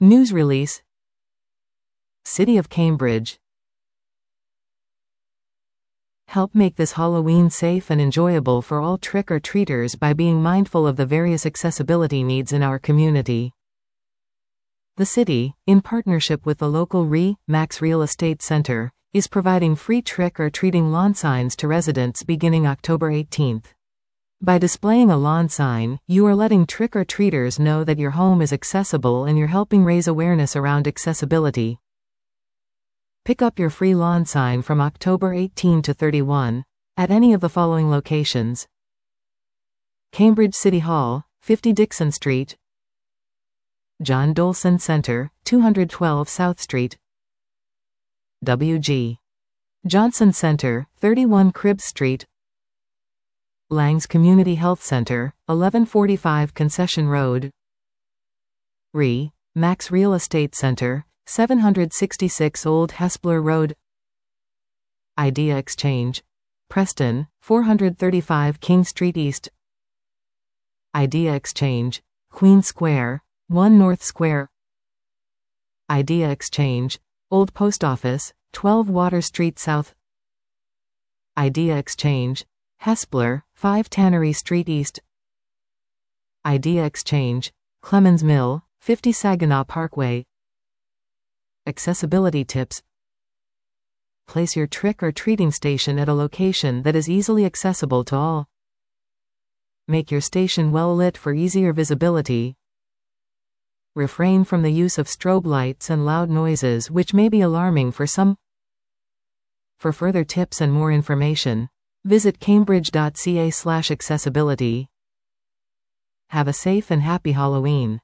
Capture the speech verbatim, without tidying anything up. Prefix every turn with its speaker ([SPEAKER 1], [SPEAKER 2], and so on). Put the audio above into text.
[SPEAKER 1] News release. City of Cambridge. Help make this Halloween safe and enjoyable for all trick-or-treaters by being mindful of the various accessibility needs in our community. The city, in partnership with the local R E Max Real Estate Center, is providing free trick-or-treating lawn signs to residents beginning October eighteenth. By displaying a lawn sign, you are letting trick-or-treaters know that your home is accessible and you're helping raise awareness around accessibility. Pick up your free lawn sign from October eighteenth to thirty-first at any of the following locations: Cambridge City Hall, fifty Dixon Street; John Dolson Center, two hundred twelve South Street; W G Johnson Center, thirty-one Cribbs Street; Langs Community Health Center, eleven forty-five Concession Road; R E Max Real Estate Center, seven sixty-six Old Hespler Road; Idea Exchange, Preston, four thirty-five King Street East; Idea Exchange, Queen Square, one North Square; Idea Exchange, Old Post Office, twelve Water Street South; Idea Exchange, Hespler, five Tannery Street East; Idea Exchange, Clemens Mill, fifty Saginaw Parkway. Accessibility tips. Place your trick-or-treating station at a location that is easily accessible to all. Make your station well lit for easier visibility. Refrain from the use of strobe lights and loud noises which may be alarming for some. For further tips and more information, visit cambridge dot c a slash accessibility. Have a safe and happy Halloween.